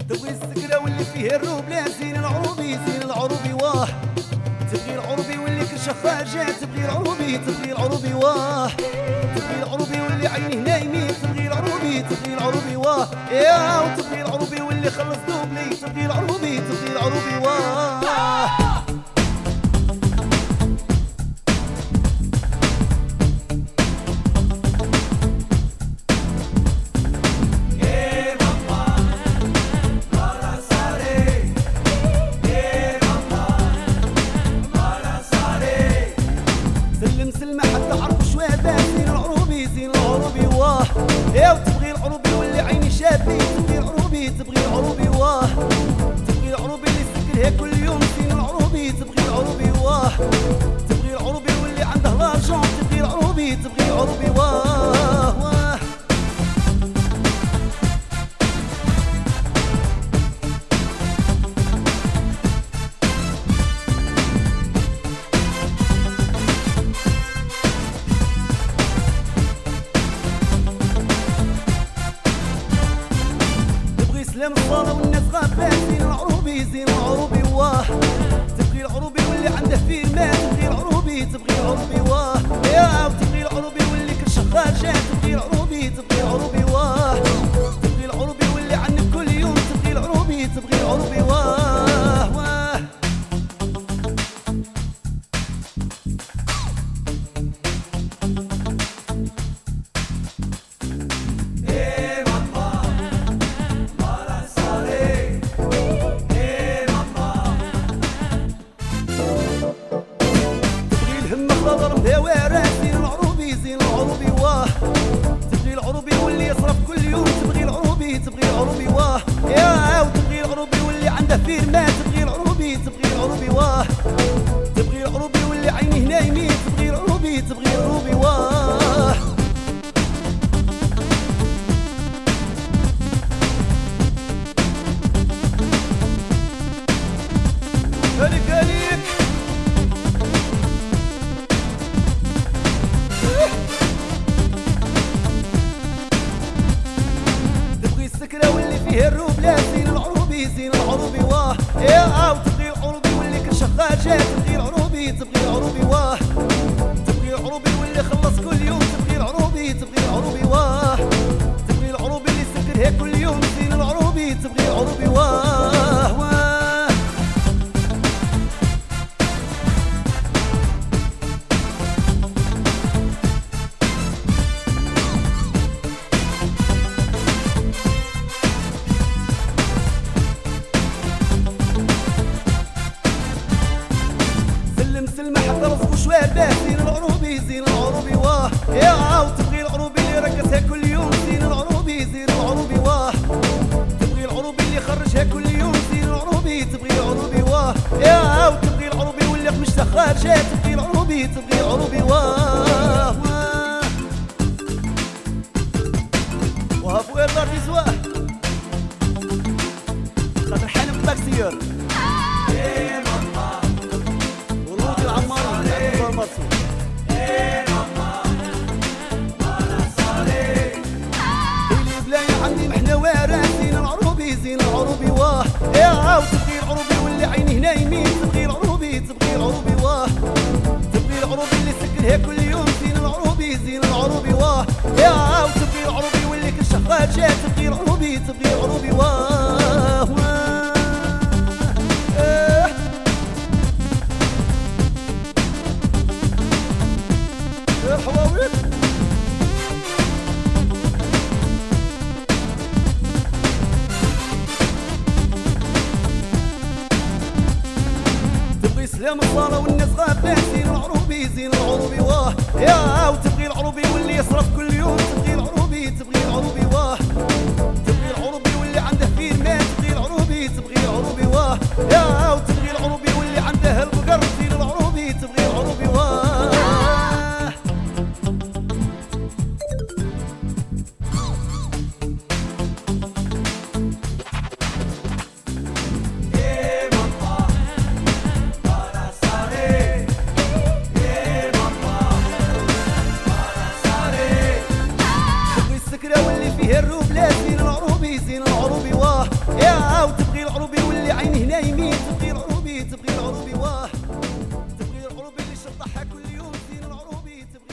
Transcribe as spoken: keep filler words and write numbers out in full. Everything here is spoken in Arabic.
تبغي السكرة واللي فيه الروب لا زين العروبي زين العروبي واه. تبغي العروبي واللي كرشه خارجة، تبغي العروبي تبغي العروبي واه. تبغي العروبي واللي عينيه نايمين، تبغي العروبي تبغي العروبي واه يا. وتبغي العروبي واللي خلص دوبلي، تبغي العروبي تبغي العروبي واه. سلمة حتى عرفوا شوابه زين العروبي زين العروبي واه يا. وتبغي العروبي واللي عيني شابي، تبغي العروبي تبغي العروبي واه. تبغي العروبي اللي سكرها كل يوم زين العروبي تبغي العروبي واه. تبغي العروبي واللي عنده لارجون، تبغي العروبي تبغي العروبي واه واه. سلام الصالة والناس غابات زين العروبي زين العروبي واه. تبغي العروبي واللي عنده فيه المال، تبغي العروبي تبغي العروبي واه يا. وتبغي العروبي واللي كرشه خارجة، تبغي العروبي تبغي العروبي واه. تبغي العروبي واللي عنك كل يوم، تبغي العروبي تبغي العروبي واه واه. خضر مداوره زين العروبي زين العروبي واه. تبغي العروبي واللي يصرف كل يوم، تبغي العروبي تبغي العروبي واه يا. وتبغي العروبي واللي عنده فيه المال، تبغي العروبي تبغي العروبي واه. تبغي العروبي واللي عينيه نايمين، تبغي العروبي تبغي العروبي واه. هليك هليك السكرة واللي فيه الروب لا زين العروبي زين العروبي واه يا. وتبغي العروبي واللي كرشه خارجة، تبغي العروبي تبغي العروبي واه. تبغي العروبي واللي خلص كل يوم، تبغي العروبي تبغي العروبي واه. تبغي العروبي اللي سكرها كل يوم زين العروبي تبغي العروبي واه واه. سلمة حتى رزقوا شوابه زين العروبي زين العروبي واه يا. وتبغي العروبي اللي رقصها كل يوم، زين العروبي زين العروبي واه. تبغي العروبي اللي خرجها كل يوم، زين العروبي تبغي العروبي واه يا. وتبغي العروبي واللي قمشتها خارجة، تبغي العروبي تبغي العروبي واه واه. وهافو يرضى في زواه خاطر حالم باكسيور عندي محنا وارثين العروبي زين العروبي واه يا. وتبغي العروبي واللي عينيه نايمين، تبغي العروبي تبغي العروبي واه. تبغي العروبي اللي سكرها كل يوم زين العروبي زين العروبي واه يا. وتبغي العروبي واللي كرشه خارجة، تبغي العروبي تبغي العروبي واه واه. الحواويط تبغي سلام الصالة والناس غابات زين العروبي زين العروبي واه يا. وتبغي العروبي واللي يصرف كل يوم، تبغي العروبي تبغي العروبي واه. تبغي العروبي واللي عنده فيه المال، تبغي العروبي تبغي العروبي واه يا. وتبغي العروبي واللي عنده البقر، زين العروبي تبغي العروبي واه. Para Sare نايمين تبغي العروبي تبغي العروبي واه تبغي العروبي اللي شطحها كل يوم زين العروبي تبغي